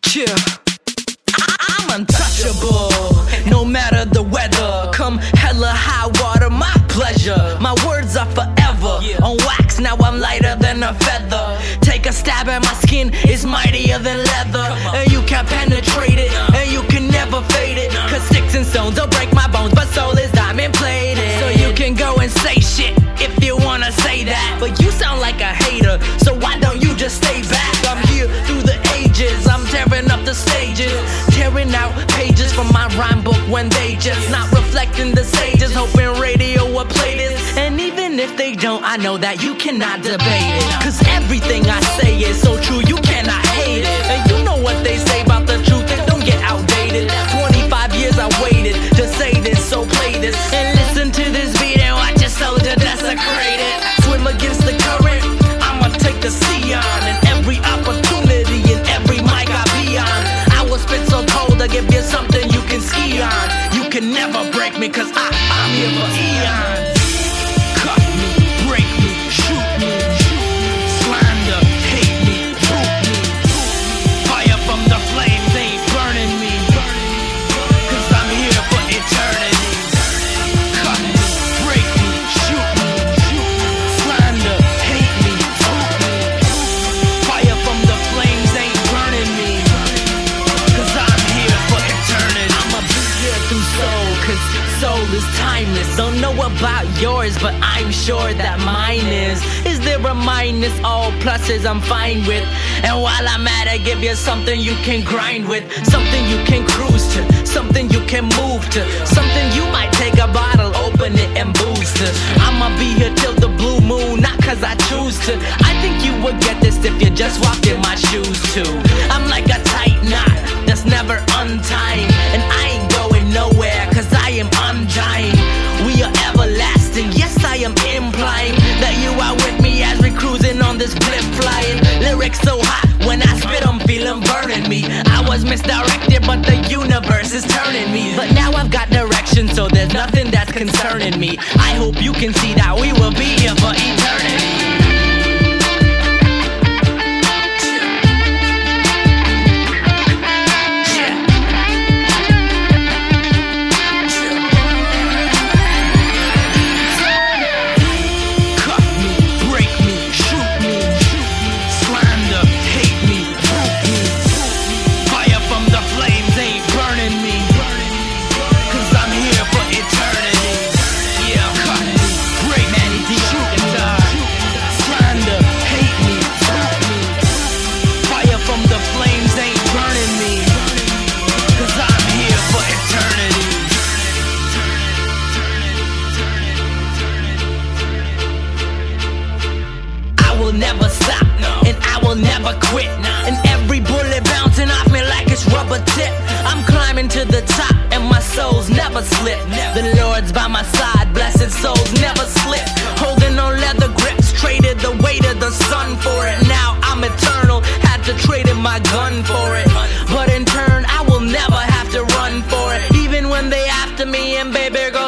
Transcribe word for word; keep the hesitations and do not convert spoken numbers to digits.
Yeah. I'm untouchable, no matter the weather. Come hella high water, my pleasure. My words are forever. On wax, now I'm lighter than a feather. Take a stab at my skin, it's mightier than leather. And you can't penetrate it, and you can never fade it. Cause sticks and stones don't break my bones, but soul is diamond plated. So you can go and say shit if you wanna say that. But you sound like a hater, so why don't you just stay back? I'm here through the ages, I'm tearing up the stages, tearing out pages from my rhyme book when they just not reflecting the sages. Hoping radio will play this, and even if they don't, I know that you cannot debate it. Cause everything I say is so true, you cannot hate it. And you know what they say about the truth, it don't get outdated. Twenty-five years I waited to say this, so play this and listen to this beat and watch your soldier desecrated. Swim against the current, I'ma take the sea on. And every opportunity and every mic I be on, I will spit so cold to give you something you can ski on. You can never break me, cause I, I'm here for eons. Cut me, break me, shoot me, slander, hate me, root me. Fire from the flames ain't burning me, cause I'm here for eternity. Cut me, break me, shoot me, slander, hate me, root me. Fire from the flames ain't burning me, cause I'm here for eternity. I'ma be here through soul, cause soul is timeless. Don't know about yours, but I'm sure that mine is. Is there a minus? All pluses I'm fine with. And while I'm at it, give you something you can grind with, something you can cruise to, something you can move to, something you might take a bottle, open it and boost to. I'ma be here till the blue moon, not cause I choose to. I think you would get this if you just walked in my shoes too. I'm like a tight knot that's never untying, and I ain't going nowhere cause I am undying. We are everlasting, yes I am implying that you are with me as we cruising on this blimp flying. Lyrics so hot, when I spit I'm feeling burning me. I was misdirected but the universe is turning me. But now I've got direction, so there's nothing that's concerning me. I hope you can see that we will be here for eternity. Never stop, and I will never quit. And every bullet bouncing off me like it's rubber tip. I'm climbing to the top, and my soul's never slip. The Lord's by my side, blessed souls never slip. Holding on leather grips, traded the weight of the sun for it. Now I'm eternal, had to trade in my gun for it. But in turn, I will never have to run for it. Even when they after me, and baby girl,